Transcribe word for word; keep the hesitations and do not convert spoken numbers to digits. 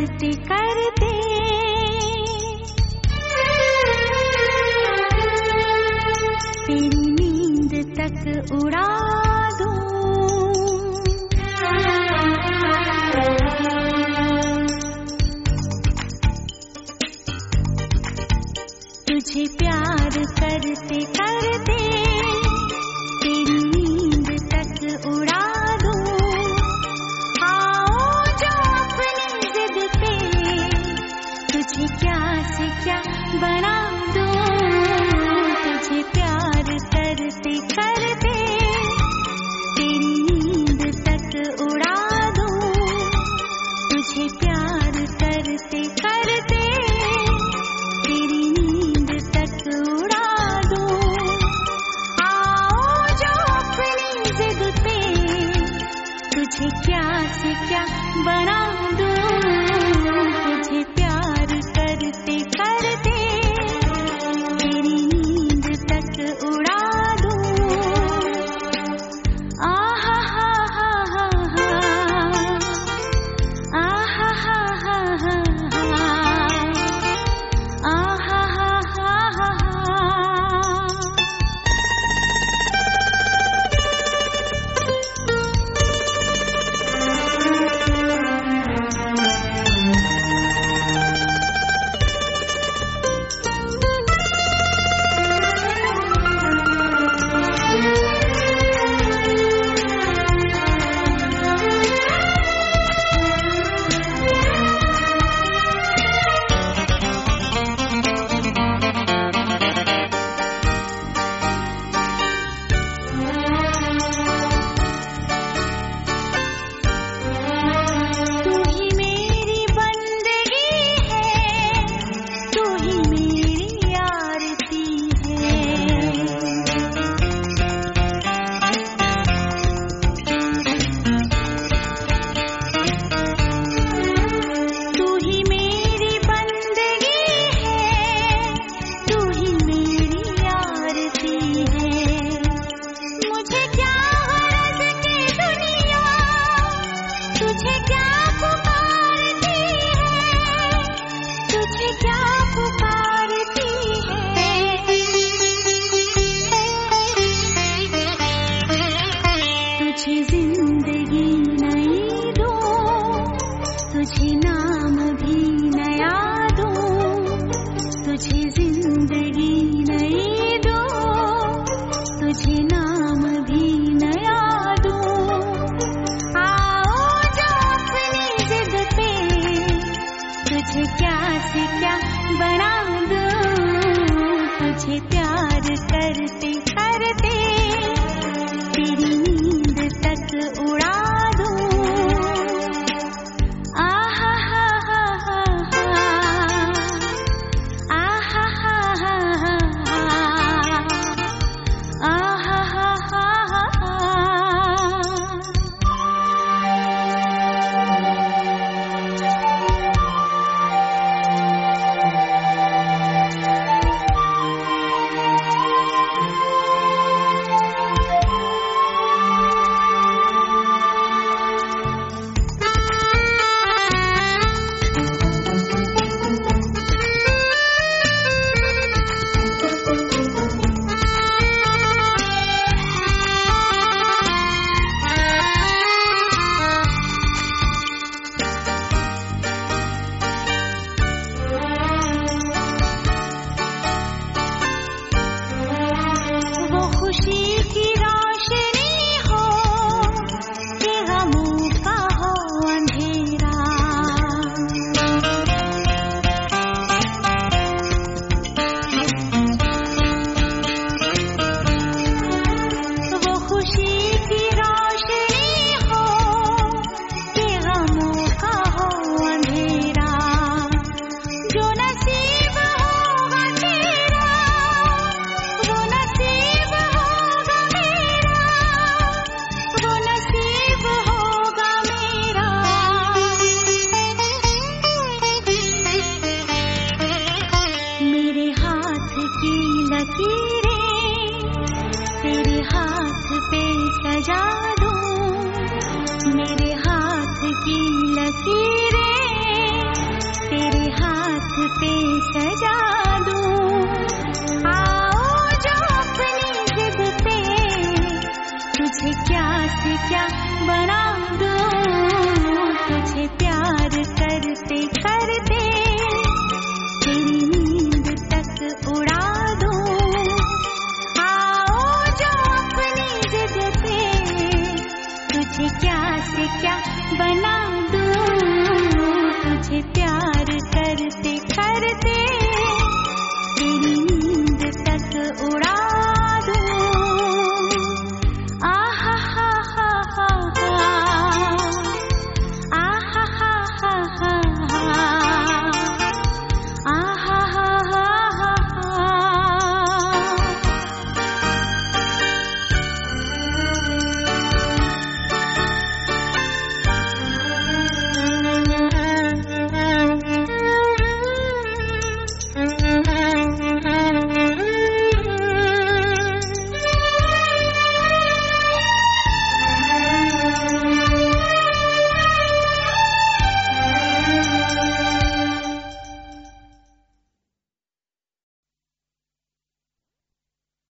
करते करते तेरी नींद तक उड़ा दूं। तुझे प्यार करते करते तेरी नींद तक उड़ा दूं। आओ जो अपनी जिद पे तुझे क्या से क्या बना दूं। तुझे प्यार करते करते तेरी नींद तक उड़ा दूं। तुझे प्यार करते करते तेरी नींद तक उड़ा दूं। आओ जो अपनी जिद पे तुझे क्या से क्या बना दूं। तुझे प्यार करते करते तेरी नींद तक उड़ा दूं। आहा हा हा हा हा, आहा हा हा हा हा, आहा हा हा हा हा। सजा दूं। आओ जो अपनी जिद पे तुझे क्या से क्या बना दूं।